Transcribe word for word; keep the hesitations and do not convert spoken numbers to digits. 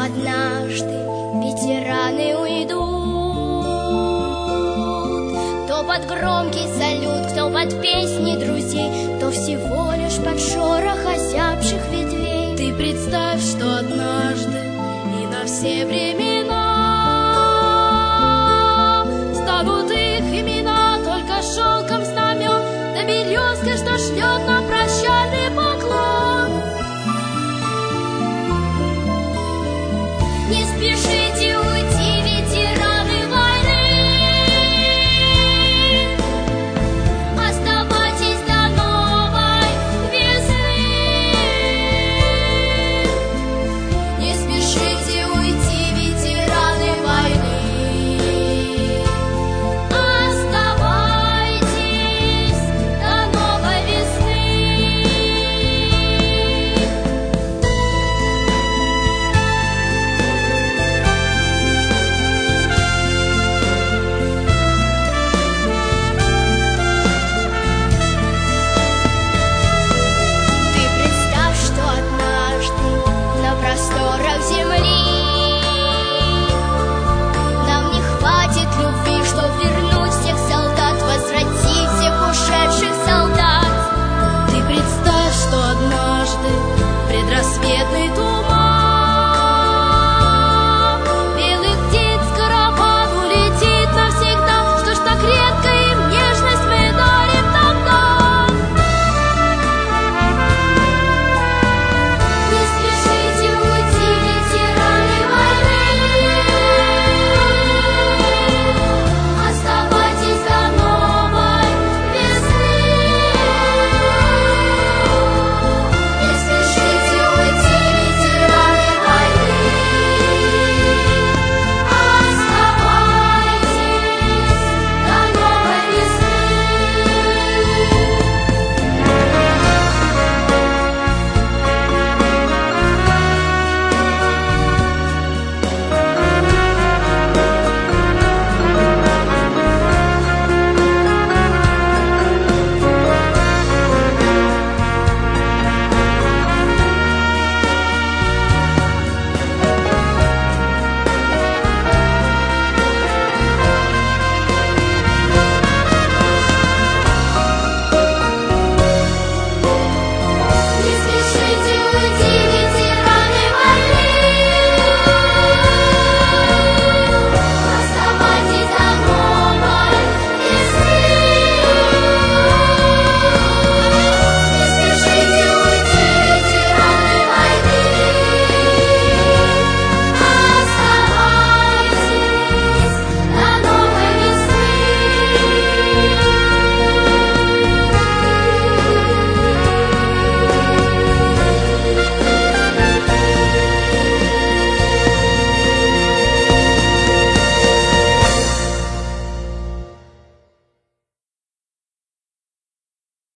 однажды ветераны уйдут, то под громкий салют, кто под песни друзей, то всего лишь под шорох озябших ветвей. Ты представь, что однажды и на все времена станут их имена только шелком знамен, да березкой, что шлет нам прощальный поклон. Не спеши.